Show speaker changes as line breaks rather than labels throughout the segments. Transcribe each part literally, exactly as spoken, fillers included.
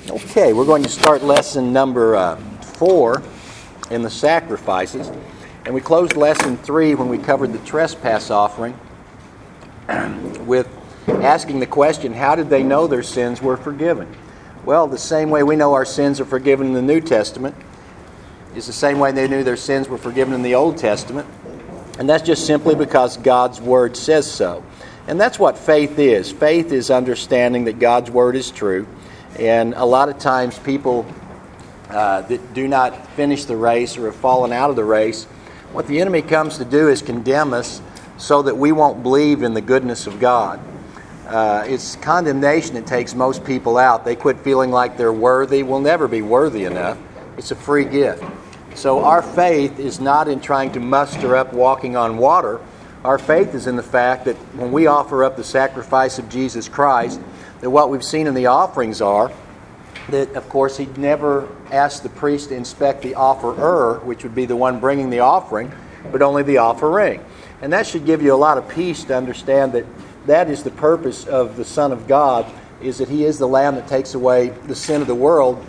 Okay, we're going to start lesson number uh, four in the sacrifices. And we closed lesson three when we covered the trespass offering with asking the question, how did they know their sins were forgiven? Well, the same way we know our sins are forgiven in the New Testament is the same way they knew their sins were forgiven in the Old Testament. And that's just simply because God's Word says so. And that's what faith is. Faith is understanding that God's Word is true. And a lot of times people uh, that do not finish the race or have fallen out of the race, what the enemy comes to do is condemn us so that we won't believe in the goodness of God. Uh, it's condemnation that takes most people out. They quit feeling like they're worthy. We'll never be worthy enough. It's a free gift. So our faith is not in trying to muster up walking on water. Our faith is in the fact that when we offer up the sacrifice of Jesus Christ, that what we've seen in the offerings are that, of course, he never asked the priest to inspect the offerer, which would be the one bringing the offering, but only the offering. And that should give you a lot of peace to understand that that is the purpose of the Son of God, is that he is the Lamb that takes away the sin of the world,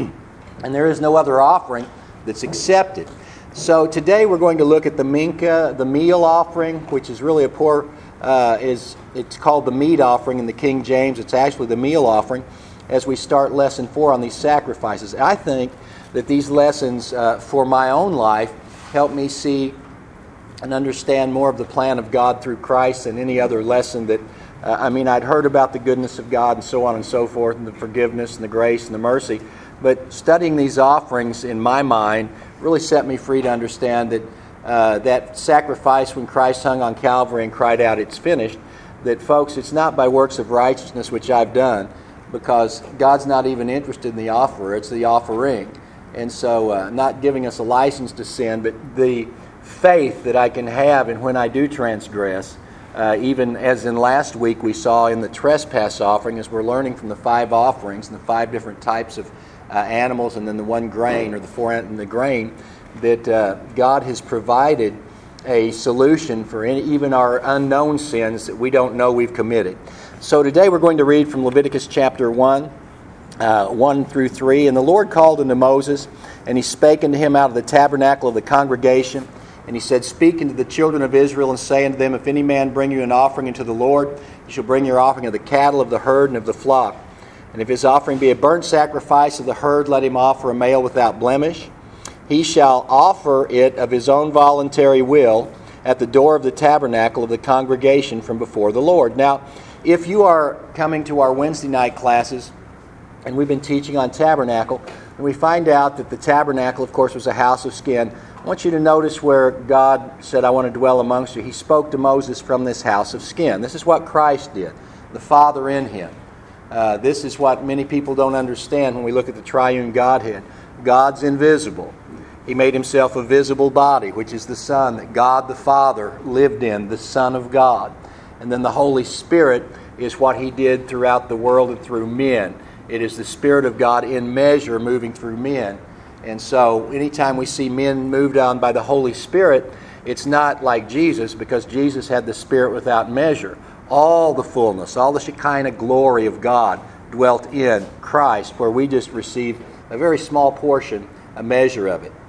and there is no other offering that's accepted. So today we're going to look at the mincha, the meal offering, which is really a poor, uh, is it's called the meat offering in the King James. It's actually the meal offering as we start lesson four on these sacrifices. I think that these lessons uh, for my own life help me see and understand more of the plan of God through Christ than any other lesson that, uh, I mean, I'd heard about the goodness of God and so on and so forth, and the forgiveness and the grace and the mercy, but studying these offerings in my mind really set me free to understand that uh, that sacrifice when Christ hung on Calvary and cried out, "It's finished," that, folks, it's not by works of righteousness which I've done, because God's not even interested in the offerer, it's the offering. And so uh, not giving us a license to sin, but the faith that I can have in when I do transgress, uh, even as in last week we saw in the trespass offering, as we're learning from the five offerings and the five different types of uh, animals and then the one grain, or the four and the grain, that uh, God has provided a solution for any, even our unknown sins that we don't know we've committed. So today we're going to read from Leviticus chapter one, uh, one through three. And the Lord called unto Moses, and he spake unto him out of the tabernacle of the congregation. And he said, Speak unto the children of Israel, and say unto them, If any man bring you an offering unto the Lord, you shall bring your offering of the cattle, of the herd, and of the flock. And if his offering be a burnt sacrifice of the herd, let him offer a male without blemish. He shall offer it of his own voluntary will at the door of the tabernacle of the congregation from before the Lord. Now, if you are coming to our Wednesday night classes, and we've been teaching on tabernacle, and we find out that the tabernacle, of course, was a house of skin, I want you to notice where God said, I want to dwell amongst you. He spoke to Moses from this house of skin. This is what Christ did, the Father in him. Uh, this is what many people don't understand when we look at the triune Godhead. God's invisible. He made himself a visible body, which is the Son that God the Father lived in, the Son of God. And then the Holy Spirit is what he did throughout the world and through men. It is the Spirit of God in measure moving through men. And so anytime we see men moved on by the Holy Spirit, it's not like Jesus, because Jesus had the Spirit without measure. All the fullness, all the Shekinah glory of God dwelt in Christ, where we just received a very small portion, a measure of it.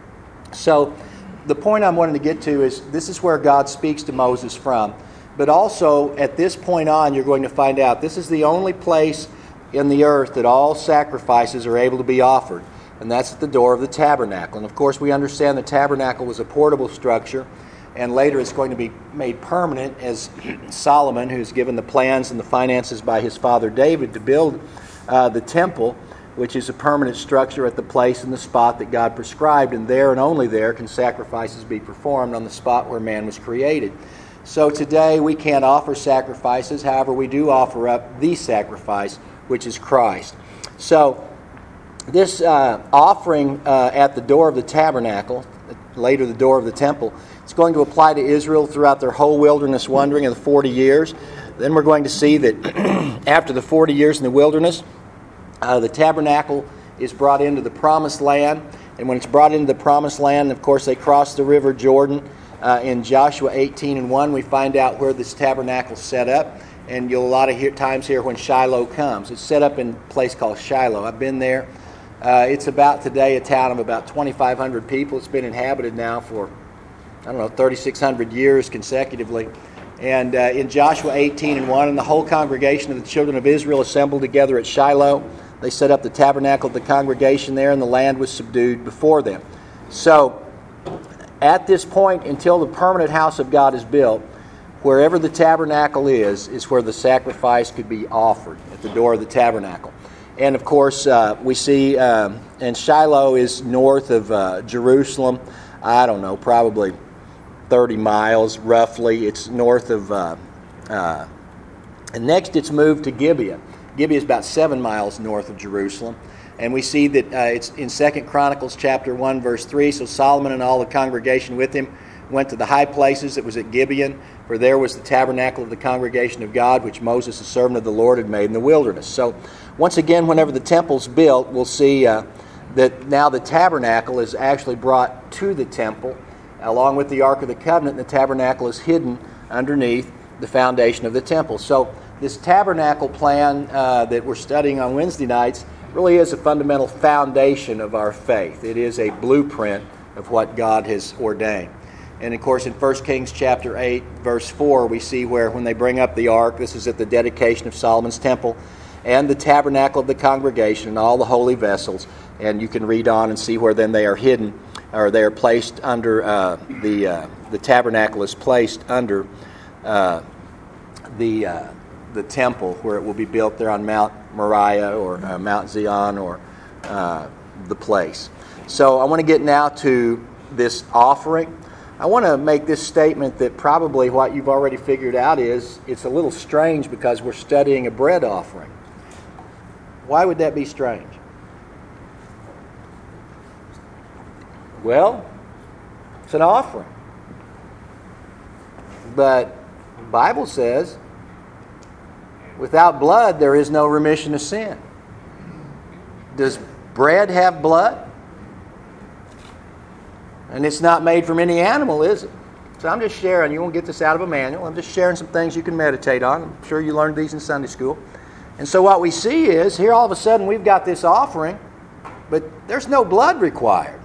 So the point I'm wanting to get to is this is where God speaks to Moses from. But also at this point on, you're going to find out this is the only place in the earth that all sacrifices are able to be offered. And that's at the door of the tabernacle. And of course we understand the tabernacle was a portable structure, and later it's going to be made permanent as Solomon, who's given the plans and the finances by his father David to build uh, the temple, which is a permanent structure at the place and the spot that God prescribed, and there and only there can sacrifices be performed on the spot where man was created. So today we can't offer sacrifices, however we do offer up the sacrifice, which is Christ. So this uh, offering uh, at the door of the tabernacle, later the door of the temple, it's going to apply to Israel throughout their whole wilderness wandering of the forty years. Then we're going to see that after the forty years in the wilderness, uh, the tabernacle is brought into the promised land. And when it's brought into the promised land, of course, they cross the river Jordan. Uh, in Joshua eighteen and one, we find out where this tabernacle is set up. and you'll a lot of hear, times hear when Shiloh comes. It's set up in a place called Shiloh. I've been there. Uh, it's about today a town of about twenty-five hundred people. It's been inhabited now for, I don't know, thirty-six hundred years consecutively. And uh, in Joshua eighteen and one, and the whole congregation of the children of Israel assembled together at Shiloh. They set up the tabernacle of the congregation there, and the land was subdued before them. So, at this point, until the permanent house of God is built, wherever the tabernacle is, is where the sacrifice could be offered, at the door of the tabernacle. And of course, uh, we see, um, and Shiloh is north of uh, Jerusalem, I don't know, probably thirty miles roughly. It's north of, uh, uh, and next it's moved to Gibeah. Gibeah is about seven miles north of Jerusalem. And we see that uh, it's in Second Chronicles chapter one, verse three. So Solomon and all the congregation with him went to the high places. It was at Gibeon, for there was the tabernacle of the congregation of God, which Moses, the servant of the Lord, had made in the wilderness. So once again, whenever the temple's built, we'll see uh, that now the tabernacle is actually brought to the temple, along with the Ark of the Covenant, and the tabernacle is hidden underneath the foundation of the temple. So this tabernacle plan uh, that we're studying on Wednesday nights really is a fundamental foundation of our faith. It is a blueprint of what God has ordained. And of course in First Kings chapter eight, verse four, we see where when they bring up the ark, this is at the dedication of Solomon's temple, and the tabernacle of the congregation and all the holy vessels. And you can read on and see where then they are hidden, or they are placed under, uh, the uh, the tabernacle is placed under uh, the uh, the temple, where it will be built there on Mount Moriah or uh, Mount Zion, or uh, the place. So I want to get now to this offering. I want to make this statement that probably what you've already figured out is it's a little strange because we're studying a bread offering. Why would that be strange? Well, it's an offering. But the Bible says, without blood there is no remission of sin. Does bread have blood? And it's not made from any animal, is it? So I'm just sharing. You won't get this out of a manual. I'm just sharing some things you can meditate on. I'm sure you learned these in Sunday school. And so what we see is, here all of a sudden we've got this offering, but there's no blood required.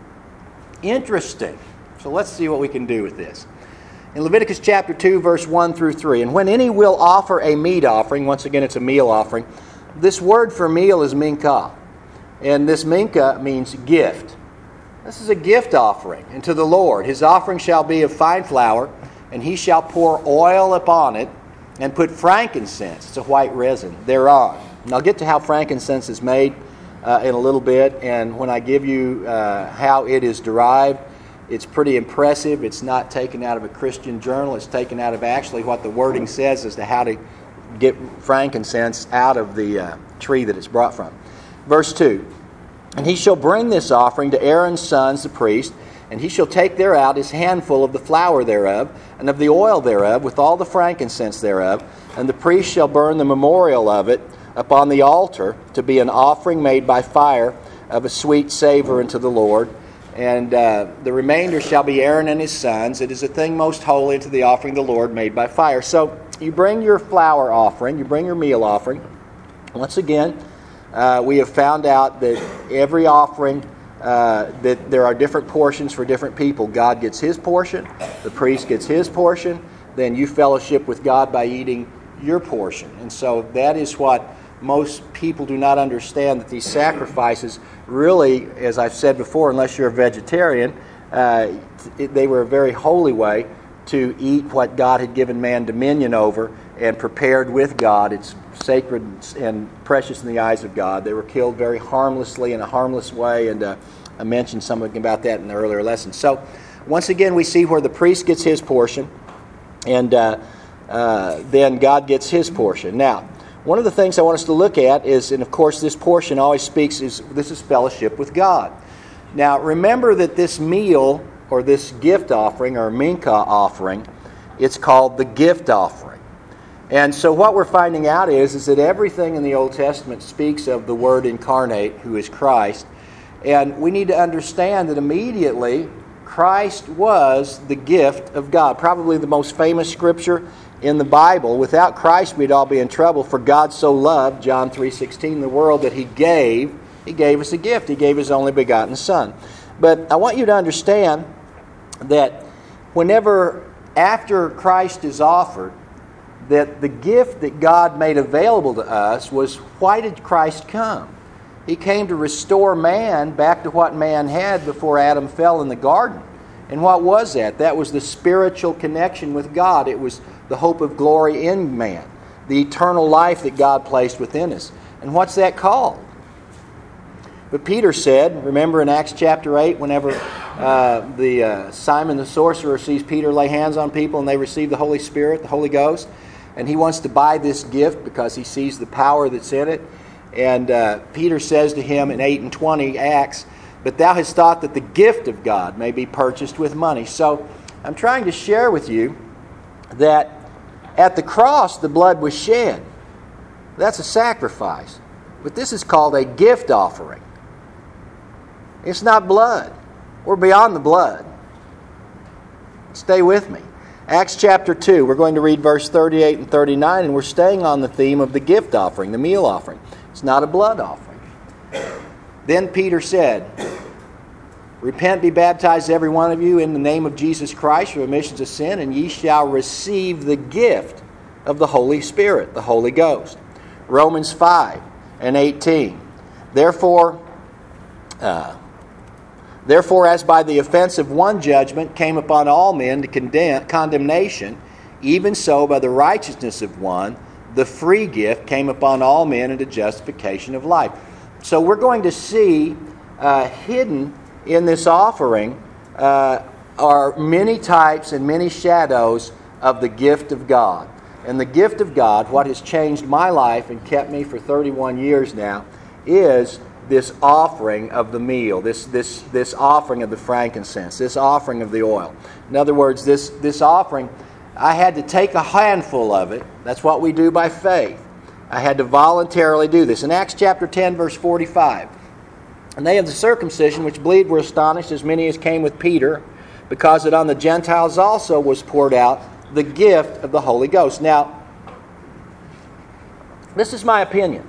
Interesting. So let's see what we can do with this. In Leviticus chapter two, verse one through three, and when any will offer a meat offering, once again it's a meal offering, this word for meal is minkah. And this minkah means gift. This is a gift offering unto the Lord. His offering shall be of fine flour, and he shall pour oil upon it, and put frankincense, it's a white resin, thereon. And I'll get to how frankincense is made uh, in a little bit, and when I give you uh, how it is derived, it's pretty impressive. It's not taken out of a Christian journal. It's taken out of actually what the wording says as to how to get frankincense out of the uh, tree that it's brought from. Verse two, and he shall bring this offering to Aaron's sons, the priest, and he shall take thereout his handful of the flour thereof, and of the oil thereof, with all the frankincense thereof, and the priest shall burn the memorial of it upon the altar, to be an offering made by fire of a sweet savor unto the Lord. And uh, the remainder shall be Aaron and his sons. It is a thing most holy unto the offering of the Lord made by fire. So you bring your flour offering, you bring your meal offering. Once again, uh, we have found out that every offering, uh, that there are different portions for different people. God gets his portion, the priest gets his portion, then you fellowship with God by eating your portion. And so that is what most people do not understand, that these sacrifices really, as I've said before, unless you're a vegetarian, uh, they were a very holy way to eat what God had given man dominion over and prepared with God. It's sacred and precious in the eyes of God. They were killed very harmlessly, in a harmless way, and uh, I mentioned something about that in the earlier lesson. So once again, we see where the priest gets his portion, and uh, uh, then God gets his portion. Now, one of the things I want us to look at is, and of course this portion always speaks, is this is fellowship with God. Now remember that this meal, or this gift offering, or minkah offering, it's called the gift offering. And so what we're finding out is, is that everything in the Old Testament speaks of the Word incarnate, who is Christ. And we need to understand that immediately Christ was the gift of God. Probably the most famous scripture in the Bible. Without Christ, we'd all be in trouble. For God so loved, John three sixteen, the world that He gave, He gave us a gift. He gave His only begotten Son. But I want you to understand that whenever, after Christ is offered, that the gift that God made available to us was, why did Christ come? He came to restore man back to what man had before Adam fell in the garden. And what was that? That was the spiritual connection with God. It was the hope of glory in man, the eternal life that God placed within us. And what's that called? But Peter said, remember in Acts chapter eight, whenever uh, the uh, Simon the sorcerer sees Peter lay hands on people and they receive the Holy Spirit, the Holy Ghost, and he wants to buy this gift because he sees the power that's in it. And uh, Peter says to him in eight and twenty, Acts, but thou hast thought that the gift of God may be purchased with money. So I'm trying to share with you that at the cross the blood was shed. That's a sacrifice. But this is called a gift offering. It's not blood. We're beyond the blood. Stay with me. Acts chapter two, we're going to read verse thirty-eight and thirty-nine, and we're staying on the theme of the gift offering, the meal offering. It's not a blood offering. Then Peter said, repent, be baptized every one of you in the name of Jesus Christ for remission of sin, and ye shall receive the gift of the Holy Spirit, the Holy Ghost. Romans five and eighteen. Therefore, uh, Therefore, as by the offense of one judgment came upon all men to condemn, condemnation, even so by the righteousness of one, the free gift came upon all men into justification of life. So we're going to see uh, hidden in this offering uh, are many types and many shadows of the gift of God. And the gift of God, what has changed my life and kept me for thirty-one years now, is this offering of the meal, this this this offering of the frankincense, this offering of the oil. In other words, this, this offering, I had to take a handful of it. That's what we do by faith. I had to voluntarily do this. In Acts chapter ten, verse forty-five, and they of the circumcision which believed were astonished, as many as came with Peter, because that on the Gentiles also was poured out the gift of the Holy Ghost. Now, this is my opinion.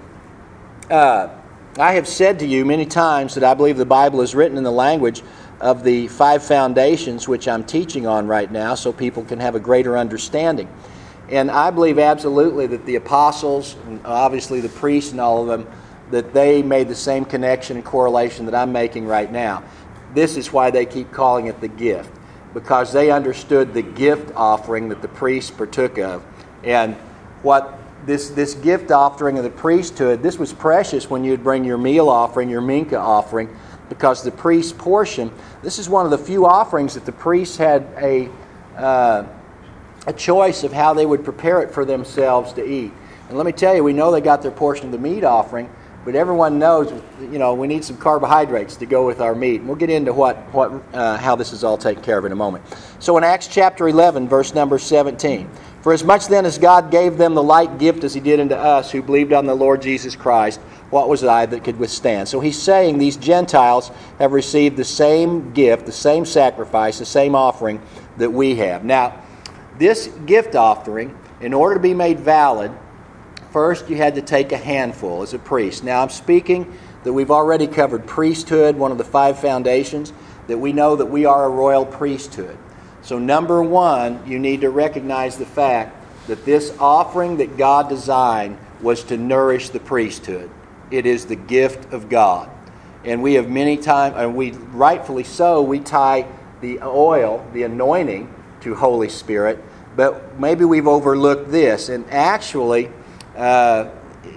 Uh, I have said to you many times that I believe the Bible is written in the language of the five foundations which I'm teaching on right now so people can have a greater understanding. And I believe absolutely that the apostles, and obviously the priests and all of them, that they made the same connection and correlation that I'm making right now. This is why they keep calling it the gift, because they understood the gift offering that the priests partook of. And what This this gift offering of the priesthood, this was precious when you'd bring your meal offering, your mincha offering, because the priest's portion, this is one of the few offerings that the priests had a uh, a choice of how they would prepare it for themselves to eat. And let me tell you, we know they got their portion of the meat offering, but everyone knows, you know, we need some carbohydrates to go with our meat. And we'll get into what what uh, how this is all taken care of in a moment. So in Acts chapter eleven, verse number seventeen. For as much then as God gave them the like gift as He did unto us who believed on the Lord Jesus Christ, what was I that could withstand? So he's saying these Gentiles have received the same gift, the same sacrifice, the same offering that we have. Now, this gift offering, in order to be made valid, first you had to take a handful as a priest. Now I'm speaking that we've already covered priesthood, one of the five foundations, that we know that we are a royal priesthood. So number one, you need to recognize the fact that this offering that God designed was to nourish the priesthood. It is the gift of God. And we have many times, and we rightfully so, we tie the oil, the anointing, to Holy Spirit, but maybe we've overlooked this. And actually, uh,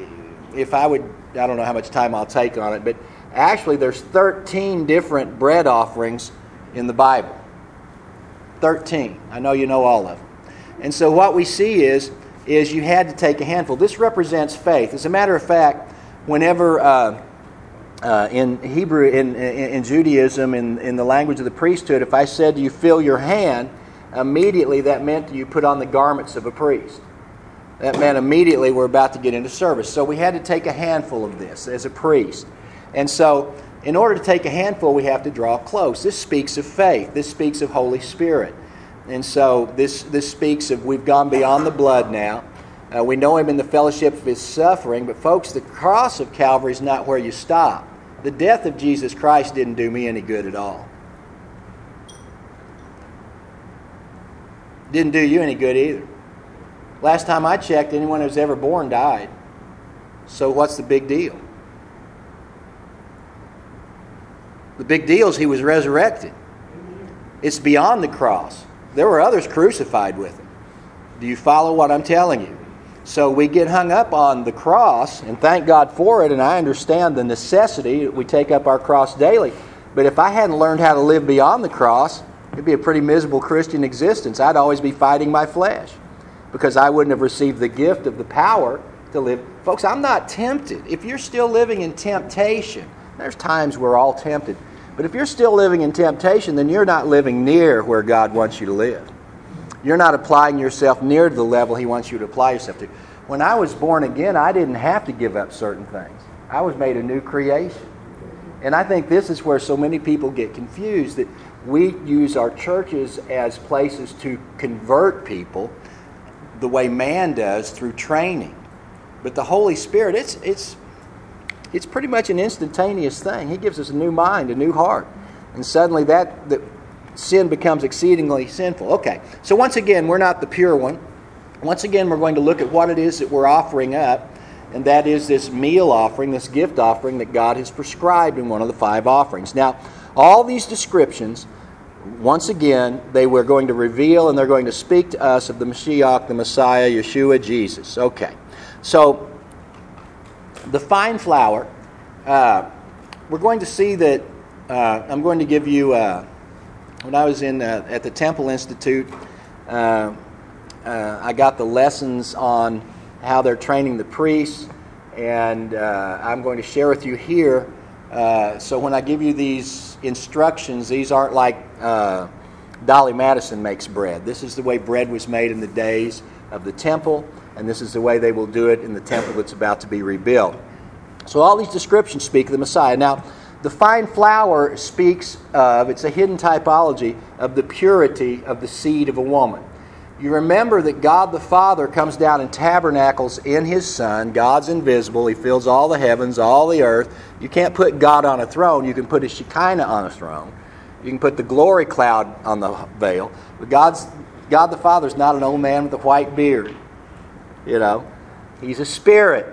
if I would, I don't know how much time I'll take on it, but actually there's thirteen different bread offerings in the Bible. thirteen. I know you know all of them. And so what we see is, is you had to take a handful. This represents faith. As a matter of fact, whenever uh, uh, in Hebrew, in, in, in Judaism, in, in the language of the priesthood, if I said to you, fill your hand, immediately that meant you put on the garments of a priest. That meant immediately we're about to get into service. So we had to take a handful of this as a priest. And so in order to take a handful, we have to draw close. This speaks of faith. This speaks of Holy Spirit. And so this, this speaks of we've gone beyond the blood now. Uh, we know him in the fellowship of his suffering. But folks, the cross of Calvary is not where you stop. The death of Jesus Christ didn't do me any good at all. Didn't do you any good either. Last time I checked, anyone who was ever born died. So what's the big deal? The big deal is he was resurrected. It's beyond the cross. There were others crucified with him. Do you follow what I'm telling you? So we get hung up on the cross, and thank God for it, and I understand the necessity that we take up our cross daily. But if I hadn't learned how to live beyond the cross, it'd be a pretty miserable Christian existence. I'd always be fighting my flesh because I wouldn't have received the gift of the power to live. Folks, I'm not tempted. If you're still living in temptation, there's times we're all tempted. But if you're still living in temptation, then you're not living near where God wants you to live. You're not applying yourself near to the level he wants you to apply yourself to. When I was born again, I didn't have to give up certain things. I was made a new creation. And I think this is where so many people get confused, that we use our churches as places to convert people the way man does through training. But the Holy Spirit, it's it's it's pretty much an instantaneous thing. He gives us a new mind, a new heart. And suddenly that, that sin becomes exceedingly sinful. Okay, so once again, we're not the pure one. Once again, we're going to look at what it is that we're offering up, and that is this meal offering, this gift offering that God has prescribed in one of the five offerings. Now, all these descriptions, once again, they were going to reveal and they're going to speak to us of the Mashiach, the Messiah, Yeshua, Jesus. Okay, so the fine flour, uh, we're going to see that, uh, I'm going to give you, uh, when I was in uh, at the Temple Institute, uh, uh, I got the lessons on how they're training the priests, and uh, I'm going to share with you here. Uh, so when I give you these instructions, these aren't like uh, Dolly Madison makes bread. This is the way bread was made in the days of the temple, and this is the way they will do it in the temple that's about to be rebuilt. So all these descriptions speak of the Messiah. Now, the fine flour speaks of, it's a hidden typology of the purity of the seed of a woman. You remember that God the Father comes down and tabernacles in His Son. God's invisible. He fills all the heavens, all the earth. You can't put God on a throne. You can put a Shekinah on a throne. You can put the glory cloud on the veil. But God's, God the Father is not an old man with a white beard. You know, He's a spirit.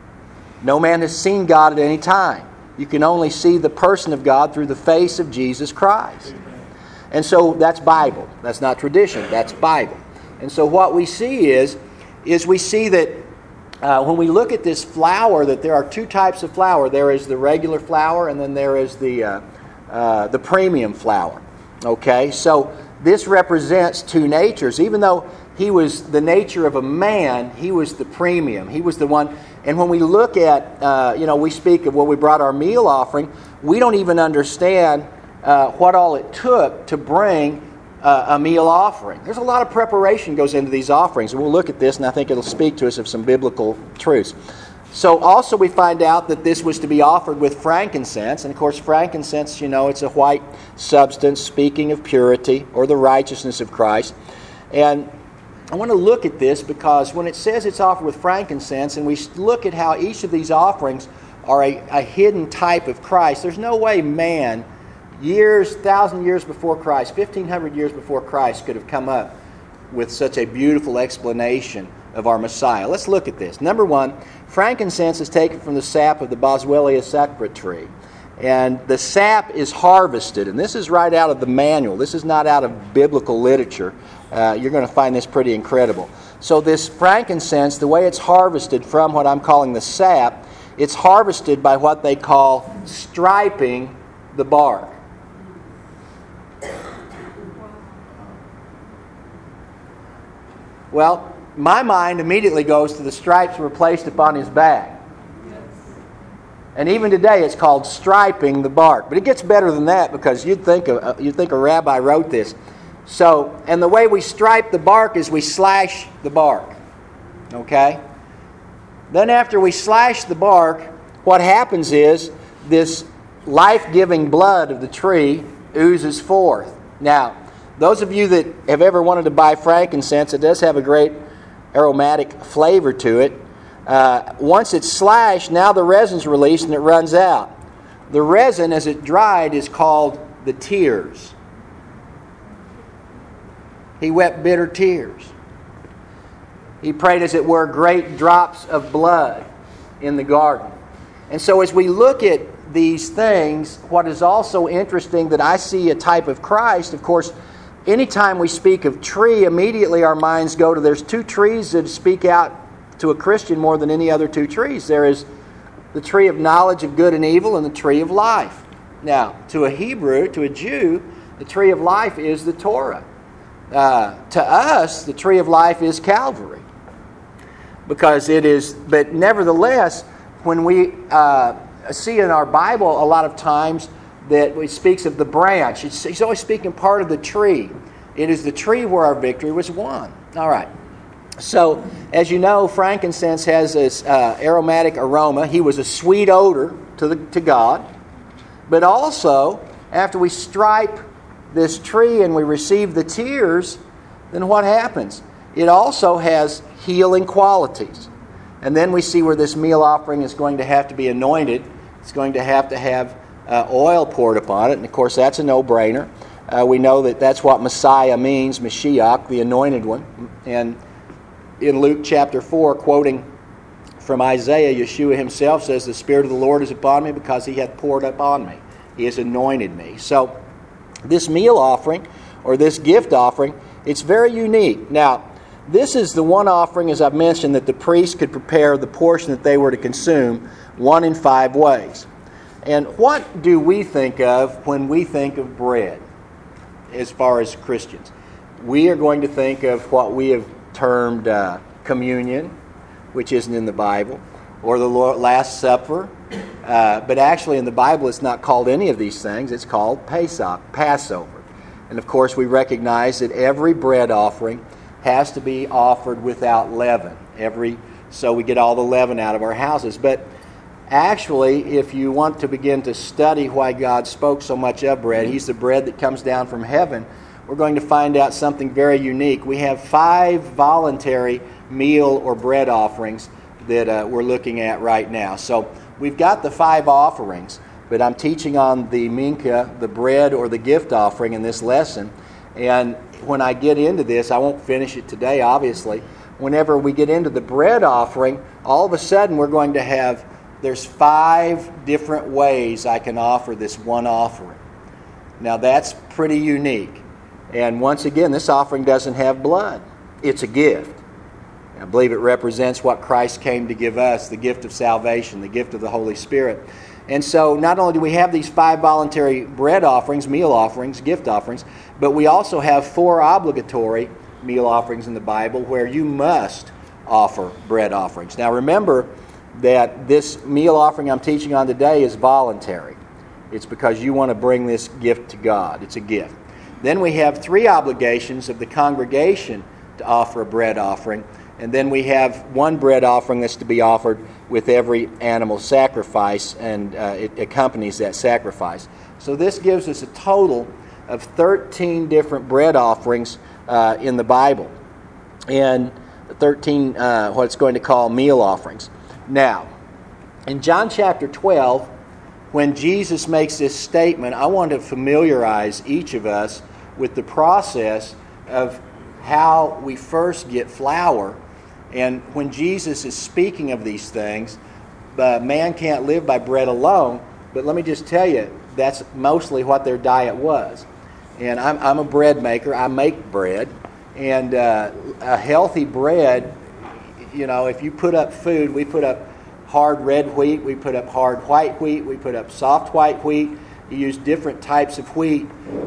No man has seen God at any time. You can only see the person of God through the face of Jesus Christ. And so that's Bible. That's not tradition. That's Bible. And so what we see is, is we see that uh, when we look at this flour, that there are two types of flour. There is the regular flour, and then there is the uh, uh, the premium flour. Okay, so this represents two natures. Even though he was the nature of a man, he was the premium. He was the one. And when we look at, uh, you know, we speak of when we brought our meal offering, we don't even understand uh, what all it took to bring Uh, a meal offering. There's a lot of preparation goes into these offerings, and we'll look at this, and I think it'll speak to us of some biblical truths. So also we find out that this was to be offered with frankincense, and of course frankincense, you know, it's a white substance speaking of purity or the righteousness of Christ. And I want to look at this because when it says it's offered with frankincense, and we look at how each of these offerings are a, a hidden type of Christ, there's no way man years, thousand years before Christ, fifteen hundred years before Christ, could have come up with such a beautiful explanation of our Messiah. Let's look at this. Number one, frankincense is taken from the sap of the Boswellia sacra tree. And the sap is harvested, and this is right out of the manual. This is not out of biblical literature. Uh, you're going to find this pretty incredible. So this frankincense, the way it's harvested from what I'm calling the sap, it's harvested by what they call striping the bark. Well, my mind immediately goes to the stripes were placed upon his back. And even today it's called striping the bark. But it gets better than that, because you'd think a, you'd think a rabbi wrote this. So, and the way we stripe the bark is we slash the bark. Okay? Then after we slash the bark, what happens is this life-giving blood of the tree oozes forth. Now, those of you that have ever wanted to buy frankincense, it does have a great aromatic flavor to it. Uh, once it's slashed, now the resin's released and it runs out. The resin, as it dried, is called the tears. He wept bitter tears. He prayed, as it were, great drops of blood in the garden. And so as we look at these things, what is also interesting that I see a type of Christ, of course, anytime we speak of tree, immediately our minds go to there's two trees that speak out to a Christian more than any other two trees. There is the tree of knowledge of good and evil and the tree of life. Now, to a Hebrew, to a Jew, the tree of life is the Torah. Uh, to us, the tree of life is Calvary. Because it is, but nevertheless, when we uh, see in our Bible a lot of times that it speaks of the branch, it's, it's always speaking part of the tree. It is the tree where our victory was won. All right. So, as you know, frankincense has this uh, aromatic aroma. He was a sweet odor to the, to God. But also, after we stripe this tree and we receive the tears, then what happens? It also has healing qualities. And then we see where this meal offering is going to have to be anointed. It's going to have to have uh, oil poured upon it. And of course, that's a no-brainer. Uh, we know that that's what Messiah means, Mashiach, the anointed one. And in Luke chapter four, quoting from Isaiah, Yeshua himself says, "The Spirit of the Lord is upon me because He hath poured upon me. He has anointed me." So this meal offering, or this gift offering, it's very unique. Now, this is the one offering, as I've mentioned, that the priest could prepare the portion that they were to consume, one in five ways. And what do we think of when we think of bread, as far as Christians? We are going to think of what we have termed uh, communion, which isn't in the Bible, or the Lord, Last Supper. Uh, but actually in the Bible it's not called any of these things. It's called Pesach, Passover. And of course we recognize that every bread offering has to be offered without leaven. Every so we get all the leaven out of our houses. But actually, if you want to begin to study why God spoke so much of bread, He's the bread that comes down from heaven, we're going to find out something very unique. We have five voluntary meal or bread offerings that uh, we're looking at right now. So we've got the five offerings, but I'm teaching on the mincha, the bread or the gift offering in this lesson. And when I get into this, I won't finish it today, obviously. Whenever we get into the bread offering, all of a sudden we're going to have, there's five different ways I can offer this one offering. Now that's pretty unique. And once again, this offering doesn't have blood. It's a gift. I believe it represents what Christ came to give us, the gift of salvation, the gift of the Holy Spirit. And so not only do we have these five voluntary bread offerings, meal offerings, gift offerings, but we also have four obligatory meal offerings in the Bible where you must offer bread offerings. Now remember that this meal offering I'm teaching on today is voluntary. It's because you want to bring this gift to God. It's a gift. Then we have three obligations of the congregation to offer a bread offering. And then we have one bread offering that's to be offered with every animal sacrifice, and uh, it accompanies that sacrifice. So this gives us a total of thirteen different bread offerings uh, in the Bible, and thirteen uh, what it's going to call meal offerings. Now, in John chapter twelve, when Jesus makes this statement, I want to familiarize each of us with the process of how we first get flour. And when Jesus is speaking of these things, uh, man can't live by bread alone. But let me just tell you, that's mostly what their diet was. And I'm, I'm a bread maker. I make bread. And uh, a healthy bread, you know, if you put up food, we put up hard red wheat, we put up hard white wheat, we put up soft white wheat. You use different types of wheat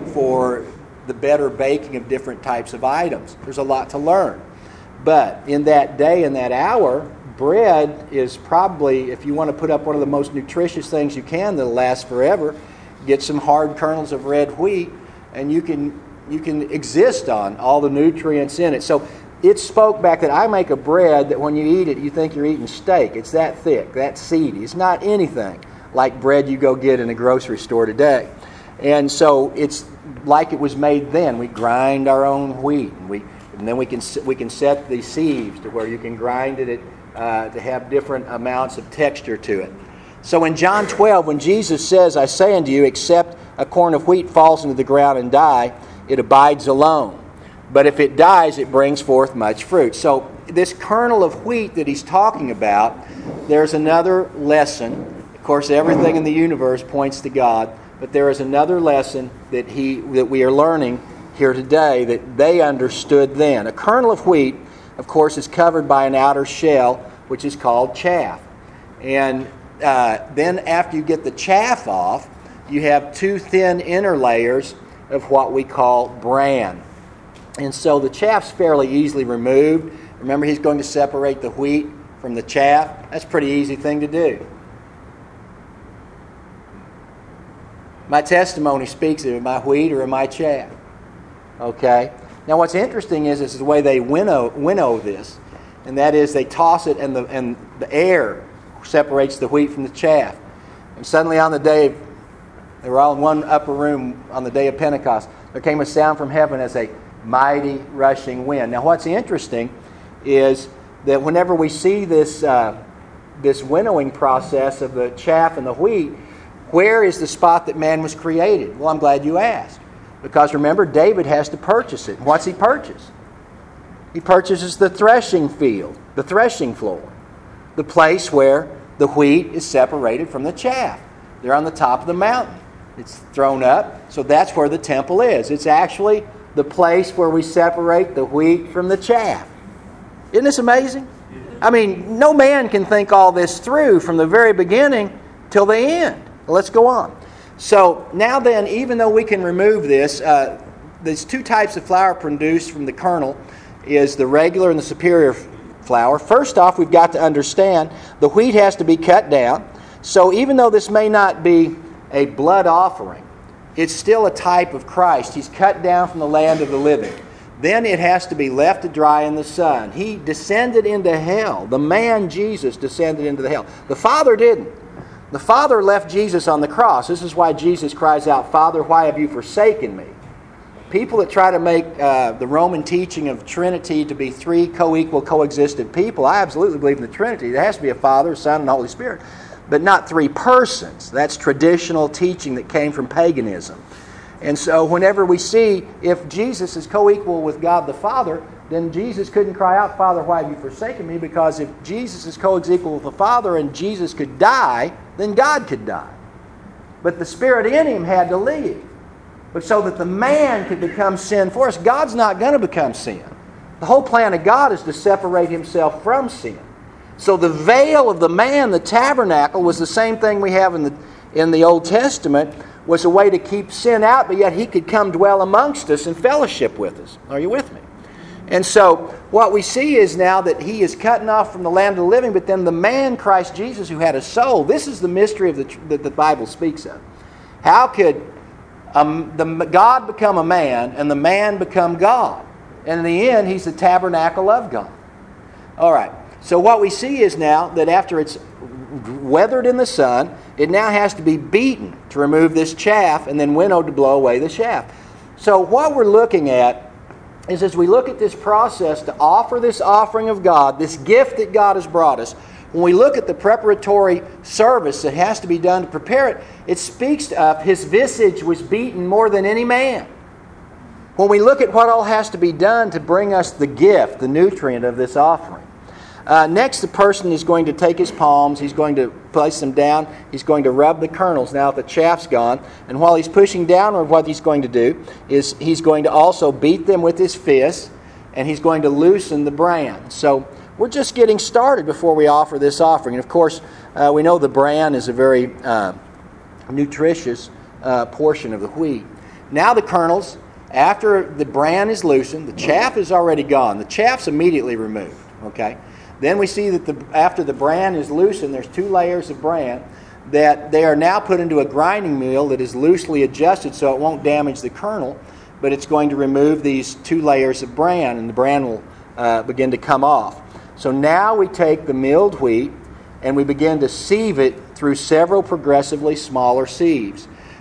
for the better baking of different types of items. There's a lot to learn. But in that day and that hour, bread is probably, if you want to put up one of the most nutritious things you can that'll last forever, get some hard kernels of red wheat, and you can you can exist on all the nutrients in it. So it spoke back that I make a bread that when you eat it, you think you're eating steak. It's that thick, that seedy. It's not anything like bread you go get in a grocery store today. And so it's like it was made then. We grind our own wheat, and we and then we can we can set the sieves to where you can grind it at, uh, to have different amounts of texture to it. So in John twelve, when Jesus says, "I say unto you, except a corn of wheat falls into the ground and die, it abides alone. But if it dies, it brings forth much fruit." So this kernel of wheat that he's talking about, there's another lesson. Of course, everything in the universe points to God, but there is another lesson that he that we are learning here today that they understood then. A kernel of wheat, of course, is covered by an outer shell, which is called chaff. And uh, then after you get the chaff off, you have two thin inner layers of what we call bran. And so the chaff's fairly easily removed. Remember, he's going to separate the wheat from the chaff. That's a pretty easy thing to do. My testimony speaks of, am I wheat or am I chaff? Okay. Now what's interesting is, is the way they winnow, winnow this. And that is they toss it and the, and the air separates the wheat from the chaff. And suddenly on the day of, they were all in one upper room on the day of Pentecost, there came a sound from heaven as a mighty rushing wind. Now what's interesting is that whenever we see this uh, this winnowing process of the chaff and the wheat, where is the spot that man was created? Well, I'm glad you asked. Because remember, David has to purchase it. What's he purchase? He purchases the threshing field, the threshing floor, the place where the wheat is separated from the chaff. They're on the top of the mountain. It's thrown up, so that's where the temple is. It's actually the place where we separate the wheat from the chaff. Isn't this amazing? I mean, no man can think all this through from the very beginning till the end. Let's go on. So now then, even though we can remove this, uh, there's two types of flour produced from the kernel, is the regular and the superior flour. First off, we've got to understand the wheat has to be cut down. So even though this may not be a blood offering, it's still a type of Christ. He's cut down from the land of the living. Then it has to be left to dry in the sun. He descended into hell. The man Jesus descended into the hell. The Father didn't. The Father left Jesus on the cross. This is why Jesus cries out, "Father, why have you forsaken me?" People that try to make uh, the Roman teaching of Trinity to be three co-equal, coexistent people, I absolutely believe in the Trinity. There has to be a Father, Son, and Holy Spirit, but not three persons. That's traditional teaching that came from paganism. And so whenever we see, if Jesus is co-equal with God the Father, then Jesus couldn't cry out, "Father, why have you forsaken me?" Because if Jesus is co-equal with the Father and Jesus could die, then God could die. But the Spirit in him had to leave. But so that the man could become sin for us. God's not going to become sin. The whole plan of God is to separate himself from sin. So the veil of the man, the tabernacle, was the same thing we have in the, in the Old Testament, was a way to keep sin out, but yet he could come dwell amongst us and fellowship with us. Are you with me? And so what we see is now that he is cutting off from the land of the living, but then the man, Christ Jesus, who had a soul, this is the mystery of the, that the Bible speaks of. How could um, the God become a man and the man become God? And in the end, he's the tabernacle of God. All right. So what we see is now that after it's weathered in the sun, it now has to be beaten to remove this chaff and then winnowed to blow away the chaff. So what we're looking at is, as we look at this process to offer this offering of God, this gift that God has brought us, when we look at the preparatory service that has to be done to prepare it, it speaks of his visage was beaten more than any man. When we look at what all has to be done to bring us the gift, the nutrient of this offering. Uh, next, the person is going to take his palms, he's going to place them down, he's going to rub the kernels now that the chaff's gone, and while he's pushing downward, what he's going to do is he's going to also beat them with his fist, and he's going to loosen the bran. So we're just getting started before we offer this offering. And of course, uh, we know the bran is a very uh, nutritious uh, portion of the wheat. Now the kernels, after the bran is loosened, the chaff is already gone. The chaff's immediately removed, okay? Then we see that the, after the bran is loosened, there's two layers of bran, that they are now put into a grinding mill that is loosely adjusted so it won't damage the kernel, but it's going to remove these two layers of bran, and the bran will uh, begin to come off. So now we take the milled wheat and we begin to sieve it through several progressively smaller sieves.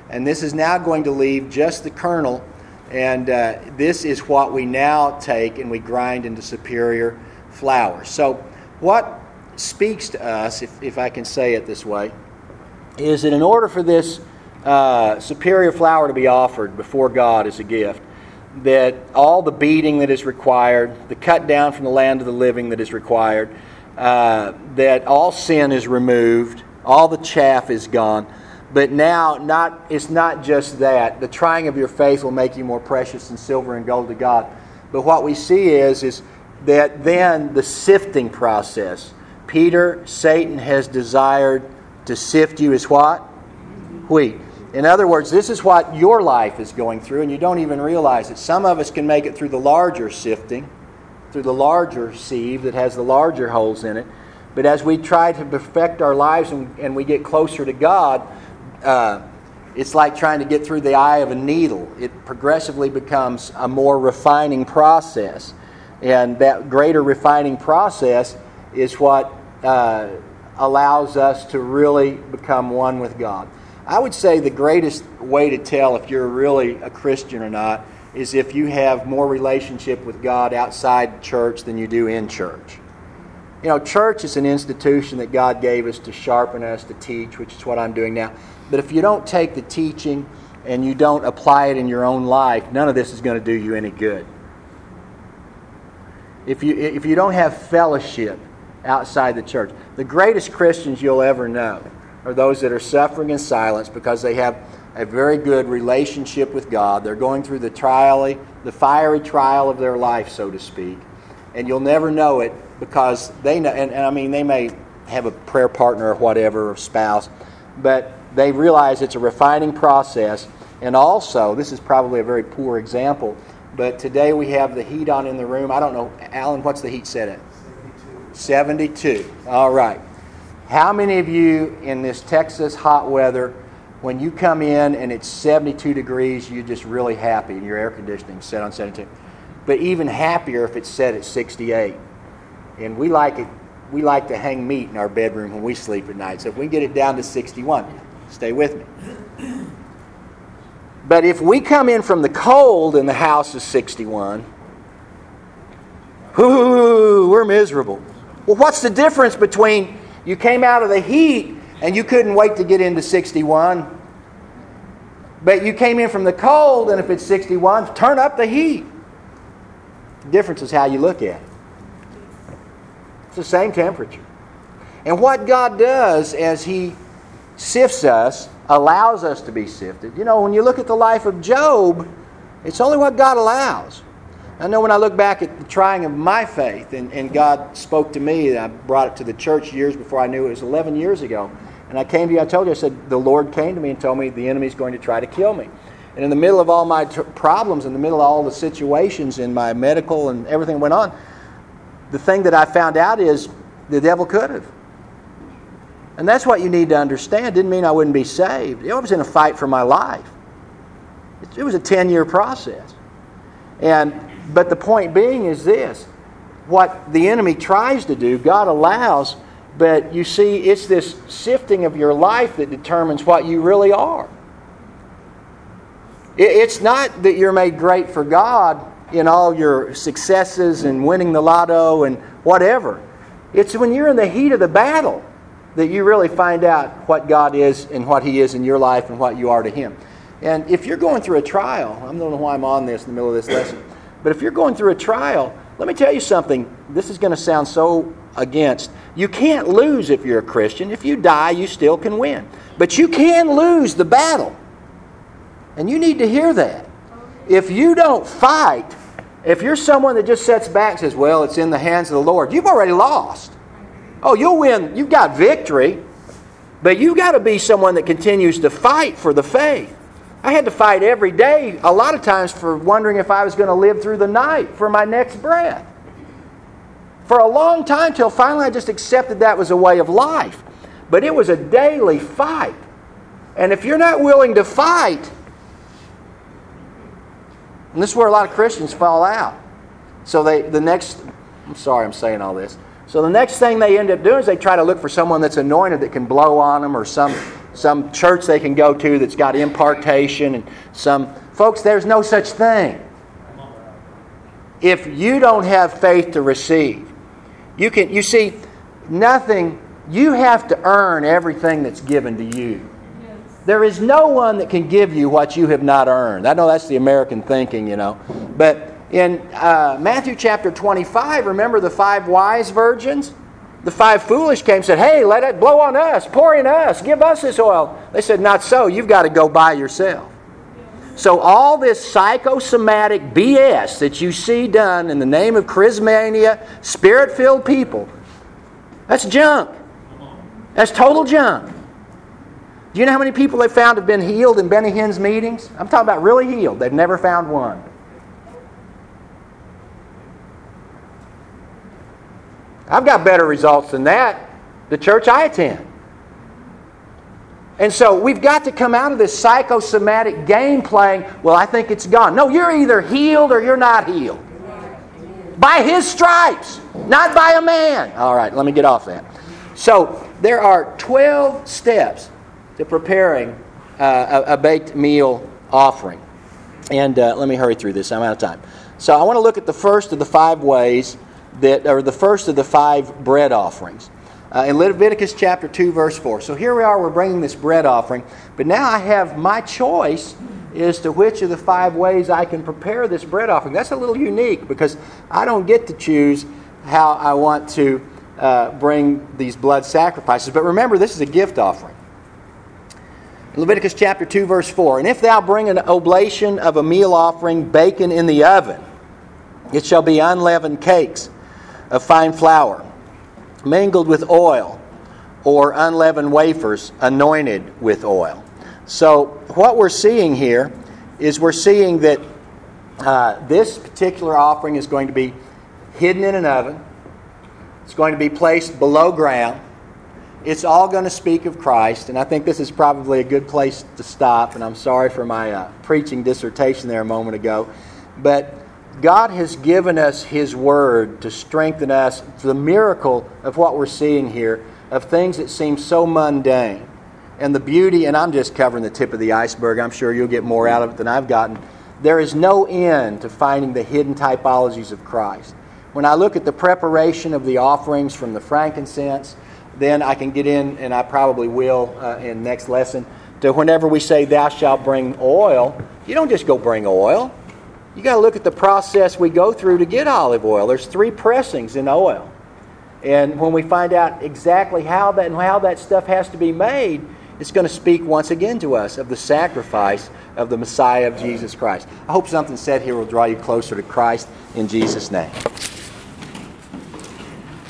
And this is now going to leave just the kernel. And uh, this is what we now take and we grind into superior flour. So what speaks to us, if, if I can say it this way, is that in order for this uh, superior flour to be offered before God as a gift, that all the beating that is required, the cut down from the land of the living that is required, uh, that all sin is removed, all the chaff is gone. But now, not it's not just that. The trying of your faith will make you more precious than silver and gold to God. But what we see is, is that then the sifting process. Peter, Satan has desired to sift you as what? Wheat. In other words, this is what your life is going through, and you don't even realize it. Some of us can make it through the larger sifting, through the larger sieve that has the larger holes in it. But as we try to perfect our lives and, and we get closer to God, uh, it's like trying to get through the eye of a needle. It progressively becomes a more refining process. And that greater refining process is what uh, allows us to really become one with God. I would say the greatest way to tell if you're really a Christian or not is if you have more relationship with God outside church than you do in church. You know, church is an institution that God gave us to sharpen us, to teach, which is what I'm doing now. But if you don't take the teaching and you don't apply it in your own life, none of this is going to do you any good. If you if you don't have fellowship outside the church, the greatest Christians you'll ever know are those that are suffering in silence because they have a very good relationship with God. They're going through the trial, the fiery trial of their life, so to speak. And you'll never know it because they know, and, and I mean, they may have a prayer partner or whatever, or spouse, but they realize it's a refining process. And also, this is probably a very poor example, but today we have the heat on in the room. I don't know, Alan, what's the heat set at? seventy-two. seventy-two. All right. How many of you in this Texas hot weather, when you come in and it's seventy-two degrees, you're just really happy and your air conditioning's set on seventy-two? But even happier if it's set at sixty-eight. And we like it. We like to hang meat in our bedroom when we sleep at night. So if we get it down to sixty-one, stay with me. But if we come in from the cold and the house is sixty-one, whoo, we're miserable. Well, what's the difference between you came out of the heat and you couldn't wait to get into sixty-one, but you came in from the cold and if it's sixty-one, turn up the heat. The difference is how you look at it. It's the same temperature. And what God does as He sifts us, allows us to be sifted. You know, when you look at the life of Job, it's only what God allows. I know when I look back at the trying of my faith, and, and God spoke to me, and I brought it to the church years before I knew it was eleven years ago. And I came to you, I told you, I said, the Lord came to me and told me the enemy's going to try to kill me. And in the middle of all my t- problems, in the middle of all the situations in my medical and everything that went on, the thing that I found out is the devil could have. And that's what you need to understand. Didn't mean I wouldn't be saved. I was in a fight for my life. It, it was a ten-year process. And but the point being is this. What the enemy tries to do, God allows, but you see, it's this sifting of your life that determines what you really are. It, it's not that you're made great for God in all your successes and winning the lotto and whatever. It's when you're in the heat of the battle that you really find out what God is and what He is in your life and what you are to Him. And if you're going through a trial, I don't know why I'm on this in the middle of this lesson, but if you're going through a trial, let me tell you something. This is going to sound so against. You can't lose if you're a Christian. If you die, you still can win. But you can lose the battle. And you need to hear that. If you don't fight, if you're someone that just sits back and says, well, it's in the hands of the Lord, you've already lost. Oh, you'll win. You've got victory. But you've got to be someone that continues to fight for the faith. I had to fight every day, a lot of times, for wondering if I was going to live through the night for my next breath. For a long time, till finally I just accepted that was a way of life. But it was a daily fight. And if you're not willing to fight, and this is where a lot of Christians fall out. So they, the next, I'm sorry I'm saying all this. So the next thing they end up doing is they try to look for someone that's anointed that can blow on them, or some some church they can go to that's got impartation, and some folks, there's no such thing. If you don't have faith to receive, you can. You see, nothing. You have to earn everything that's given to you. There is no one that can give you what you have not earned. I know that's the American thinking, you know. But in uh, Matthew chapter twenty-five, remember the five wise virgins? The five foolish came and said, hey, let it blow on us, pour in us, give us this oil. They said, not so, you've got to go buy yourself. So all this psychosomatic B S that you see done in the name of charismania, spirit-filled people, that's junk. That's total junk. Do you know how many people they found have been healed in Benny Hinn's meetings? I'm talking about really healed. They've never found one. I've got better results than that. The church I attend. And so we've got to come out of this psychosomatic game playing, well, I think it's gone. No, you're either healed or you're not healed. By His stripes, not by a man. All right, let me get off that. So there are twelve steps to preparing uh, a, a baked meal offering. And uh, let me hurry through this. I'm out of time. So I want to look at the first of the five ways that, or the first of the five bread offerings. Uh, in Leviticus chapter two, verse four. So here we are, we're bringing this bread offering. But now I have my choice as to which of the five ways I can prepare this bread offering. That's a little unique because I don't get to choose how I want to uh, bring these blood sacrifices. But remember, this is a gift offering. In Leviticus chapter two, verse four. And if thou bring an oblation of a meal offering baken in the oven, it shall be unleavened cakes of fine flour, mingled with oil, or unleavened wafers anointed with oil. So what we're seeing here is we're seeing that uh, this particular offering is going to be hidden in an oven. It's going to be placed below ground. It's all going to speak of Christ, and I think this is probably a good place to stop, and I'm sorry for my uh, preaching dissertation there a moment ago, but God has given us His Word to strengthen us. The miracle of what we're seeing here, of things that seem so mundane, and the beauty, and I'm just covering the tip of the iceberg. I'm sure you'll get more out of it than I've gotten. There is no end to finding the hidden typologies of Christ. When I look at the preparation of the offerings from the frankincense, then I can get in, and I probably will uh, in next lesson, to whenever we say, thou shalt bring oil, you don't just go bring oil. You got to look at the process we go through to get olive oil. There's three pressings in oil. And when we find out exactly how that and how that stuff has to be made, it's going to speak once again to us of the sacrifice of the Messiah of Jesus Christ. I hope something said here will draw you closer to Christ in Jesus' name.